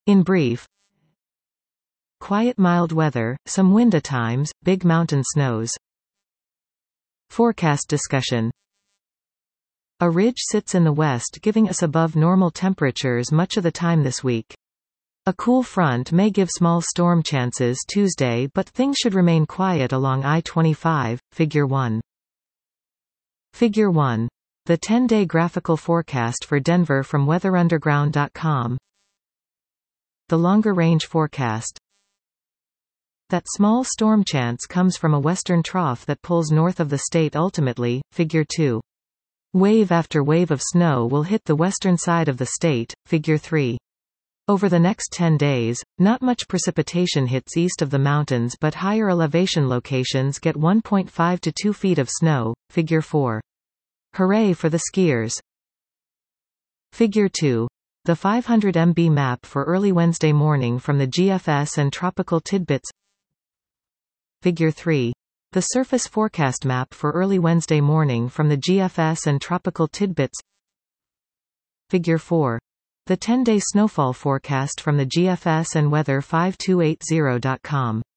In brief: quiet mild weather, some wind at times, big mountain snows. Forecast discussion. A ridge sits in the west giving us above normal temperatures much of the time this week. A cool front may give small storm chances Tuesday, but things should remain quiet along I-25, Figure 1. Figure 1. The 10-day graphical forecast for Denver from weatherunderground.com. The longer-range forecast. That small storm chance comes from a western trough that pulls north of the state ultimately, Figure 2. Wave after wave of snow will hit the western side of the state, Figure 3. Over the next 10 days, not much precipitation hits east of the mountains, but higher elevation locations get 1.5 to 2 feet of snow, Figure 4. Hooray for the skiers! Figure 2. The 500 MB map for early Wednesday morning from the GFS and Tropical Tidbits. Figure 3. The surface forecast map for early Wednesday morning from the GFS and Tropical Tidbits. Figure 4. The 10-day snowfall forecast from the GFS and weather5280.com.